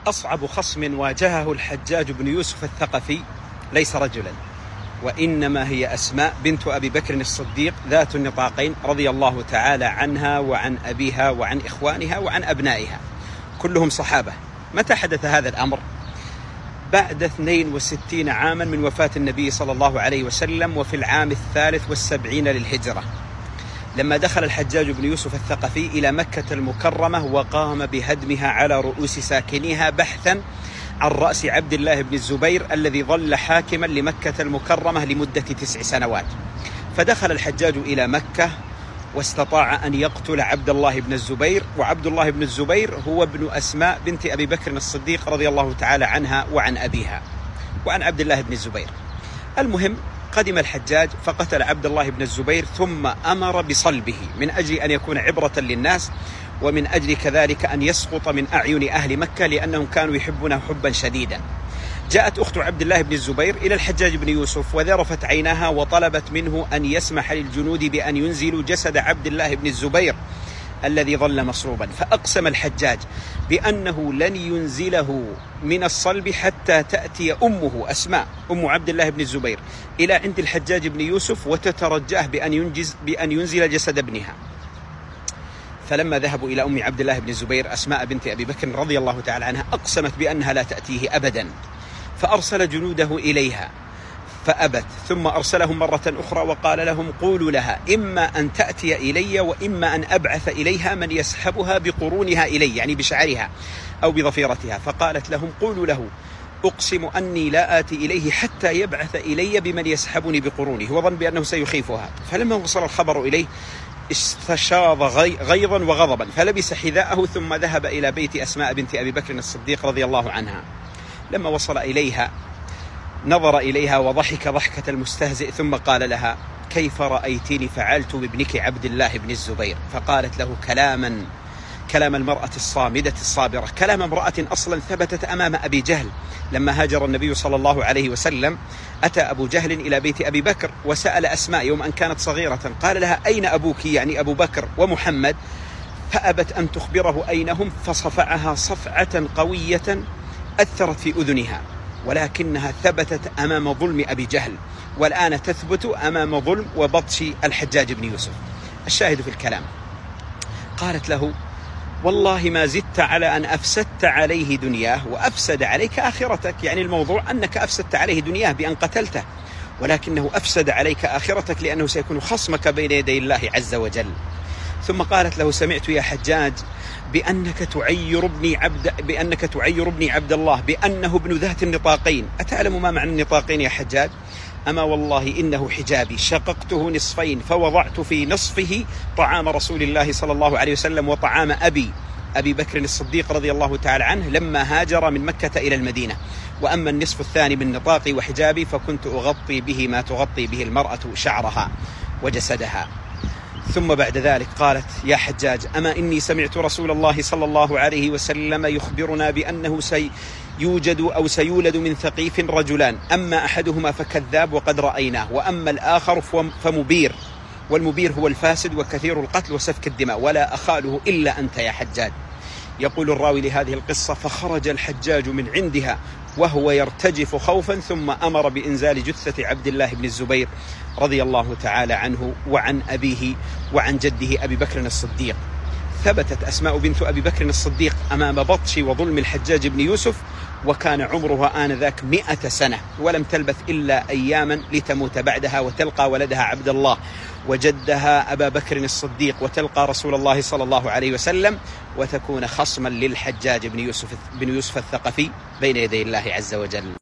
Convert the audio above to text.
أصعب خصم واجهه الحجاج بن يوسف الثقفي ليس رجلا، وإنما هي أسماء بنت أبي بكر الصديق ذات النطاقين رضي الله تعالى عنها وعن أبيها وعن إخوانها وعن أبنائها، كلهم صحابة. متى حدث هذا الأمر؟ بعد 62 عاما من وفاة النبي صلى الله عليه وسلم، وفي العام 73 للهجرة، لما دخل الحجاج بن يوسف الثقفي إلى مكة المكرمة وقام بهدمها على رؤوس ساكنيها بحثا عن رأس عبد الله بن الزبير الذي ظل حاكما لمكة المكرمة لمدة 9 سنوات. فدخل الحجاج إلى مكة واستطاع أن يقتل عبد الله بن الزبير، وعبد الله بن الزبير هو ابن أسماء بنت أبي بكر الصديق رضي الله تعالى عنها وعن أبيها وعن عبد الله بن الزبير. المهم، قدم الحجاج فقتل عبد الله بن الزبير، ثم أمر بصلبه من أجل أن يكون عبرة للناس، ومن أجل كذلك أن يسقط من أعين أهل مكة لأنهم كانوا يحبونه حبا شديدا. جاءت أخت عبد الله بن الزبير إلى الحجاج بن يوسف وذرفت عيناها وطلبت منه أن يسمح للجنود بأن ينزلوا جسد عبد الله بن الزبير الذي ظل مصلوبا. فأقسم الحجاج بأنه لن ينزله من الصلب حتى تأتي أمه أسماء أم عبد الله بن الزبير إلى عند الحجاج بن يوسف وتترجاه بأن ينزل جسد ابنها. فلما ذهبوا إلى أم عبد الله بن الزبير أسماء بنت أبي بكر رضي الله تعالى عنها، أقسمت بأنها لا تأتيه أبدا، فأرسل جنوده إليها فأبت، ثم أرسلهم مرة أخرى وقال لهم: قولوا لها إما أن تأتي إلي وإما أن أبعث إليها من يسحبها بقرونها إلي، يعني بشعرها أو بضفيرتها. فقالت لهم: قولوا له أقسم أني لا آتي إليه حتى يبعث إلي بمن يسحبني بقرونه، وظن بأنه سيخيفها. فلما وصل الخبر إليه استشاض غيظا وغضبا، فلبس حذاءه ثم ذهب إلى بيت أسماء بنت أبي بكر الصديق رضي الله عنها. لما وصل إليها نظر إليها وضحك ضحكة المستهزئ، ثم قال لها: كيف رأيتني فعلت بابنك عبد الله بن الزبير؟ فقالت له كلام المرأة الصامدة الصابرة، كلام امرأة أصلا ثبتت أمام أبي جهل. لما هاجر النبي صلى الله عليه وسلم أتى أبو جهل إلى بيت أبي بكر وسأل أسماء يوم أن كانت صغيرة، قال لها: أين أبوك؟ يعني أبو بكر ومحمد. فأبت أن تخبره أينهم، فصفعها صفعة قوية أثرت في أذنها، ولكنها ثبتت أمام ظلم أبي جهل، والآن تثبت أمام ظلم وبطش الحجاج بن يوسف. الشاهد في الكلام، قالت له: والله ما زدت على أن أفسدت عليه دنياه وأفسد عليك آخرتك. يعني الموضوع أنك أفسدت عليه دنياه بأن قتلته، ولكنه أفسد عليك آخرتك لأنه سيكون خصمك بين يدي الله عز وجل. ثم قالت له: سمعت يا حجاج بأنك تعير ابني عبد الله بأنه ابن ذات النطاقين. أتعلم ما معنى النطاقين يا حجاج؟ أما والله إنه حجابي شققته نصفين فوضعت في نصفه طعام رسول الله صلى الله عليه وسلم وطعام أبي بكر الصديق رضي الله تعالى عنه لما هاجر من مكة إلى المدينة. وأما النصف الثاني من نطاقي وحجابي فكنت أغطي به ما تغطي به المرأة شعرها وجسدها. ثم بعد ذلك قالت: يا حجاج، أما إني سمعت رسول الله صلى الله عليه وسلم يخبرنا بأنه سيوجد أو سيولد من ثقيف رجلان، أما أحدهما فكذاب وقد رأيناه، وأما الآخر فمبير، والمبير هو الفاسد وكثير القتل وسفك الدماء، ولا أخاله إلا أنت يا حجاج. يقول الراوي لهذه القصة: فخرج الحجاج من عندها وهو يرتجف خوفا، ثم أمر بإنزال جثة عبد الله بن الزبير رضي الله تعالى عنه وعن أبيه وعن جده أبي بكر الصديق. ثبتت أسماء بنت أبي بكر الصديق أمام بطش وظلم الحجاج بن يوسف، وكان عمرها آنذاك 100 سنة، ولم تلبث إلا أياما لتموت بعدها وتلقى ولدها عبد الله وجدها أبا بكر الصديق، وتلقى رسول الله صلى الله عليه وسلم، وتكون خصما للحجاج بن يوسف الثقفي بين يدي الله عز وجل.